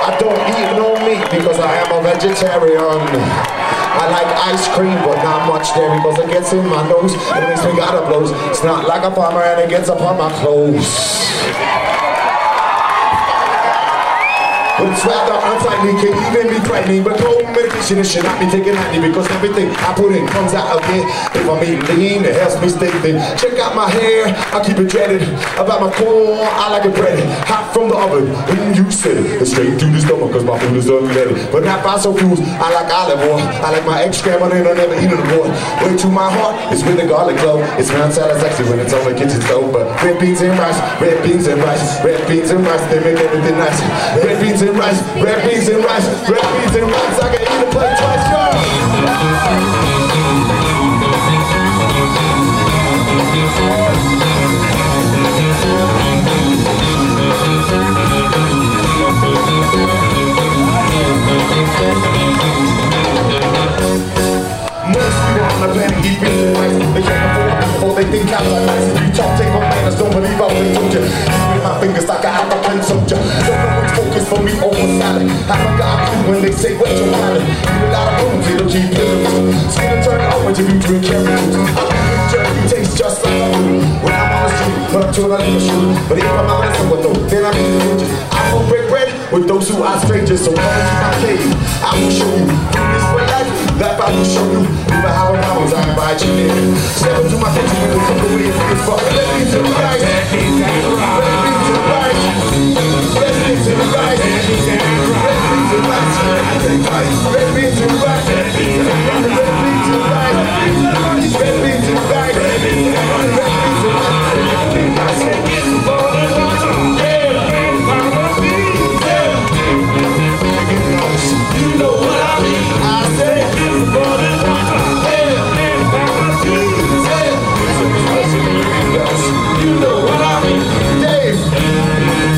I don't eat no meat because I am a vegetarian. I like ice cream, but not much dairy because it gets in my nose. It makes me gotta blows. It's not like a farmer and it gets up on my clothes. But it's rather unsightly, can even be frightening. But no medication, it should not be taken lightly because everything I put in comes out again. If I'm eating lean, it helps me stay thin. Check out my hair, I keep it dreaded. About my core, I like it breaded. Hot from the oven, when you said it. It's straight through the stomach cause my food is unleaded. But not fossil fuels, I like olive oil. I like my eggs scrambled and I never eat it aboard. Way to my heart, it's with the garlic glow. It smells salad sexy when it's on the kitchen stove. But red beans and rice, red beans and rice, red beans and rice, they make everything nice. Red beans and rice, red beans and rice, red beans and rice. I can eat a plate twice, go! Most people on the planet eat beans and rice. They can't afford it before they think I'm like nice. If you talk, take my manners, don't believe I would've told you. With my fingers like an African soldier. Don't know which focus for me over salad. Have a God when they say wet your palate. Eat a lot of bones, it'll keep living. Skin and turn orange if you drink carrot juice. You taste just like I do. When I'm on the street, but I'm too late to shoot. But if I'm out of someone though, then I'm in the danger. I will break bread with those who are strangers. So come into my cave, I will show you. Do this for life, that I will show you. Even how it happens, I invite you in. Step into my kitchen with a cook away and get fucked. Red beans and rice, red beans and rice, red beans and rice, red beans and rice, red beans and rice, red beans and rice, red beans and rice, red beans and rice, red beans and rice, red beans and rice, red beans and you know what I mean? I said you know what I mean? Dave!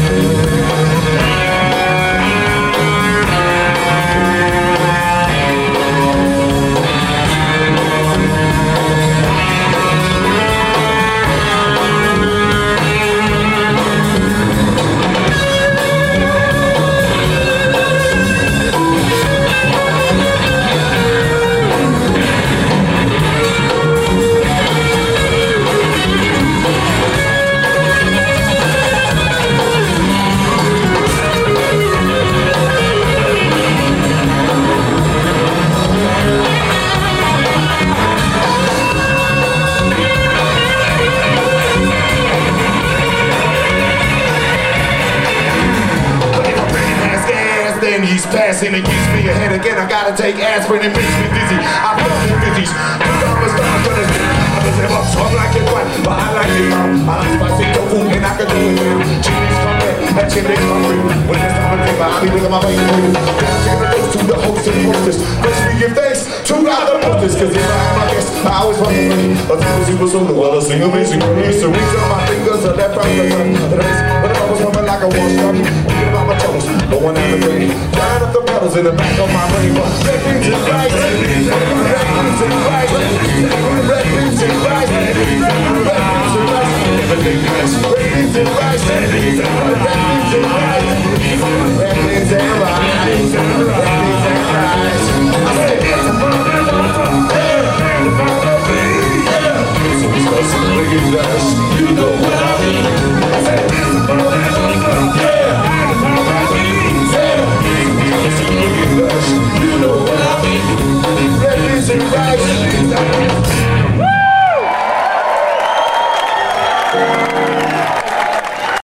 He's passing and gives me a head again. I gotta take aspirin and makes me dizzy. I feel the fizzies. I just have a tongue like it white, but I like it now. I like spicy tofu and I can do it now. Chili's coming and chili's hungry. When it's time to take my hobby with my baby. Then I take a dose to the host and hostess. First we give thanks to God the hostess. Cause if I am my guest, I always want to be a super solo while I sing amazing grace. So reach on my fingers to left, right, left. But if I was woman like a washed up, thinking about my toes, but one out of three. Flying up the pedals in the back of my brain. Red beans and rice, red beans and rice, red beans and rice, red beans and rice, everything nice. Red beans and rice, red beans and rice, red beans and rice, red beans and rice. I said, you know what I mean? I said, you know what I mean? Red beans and rice. Woo!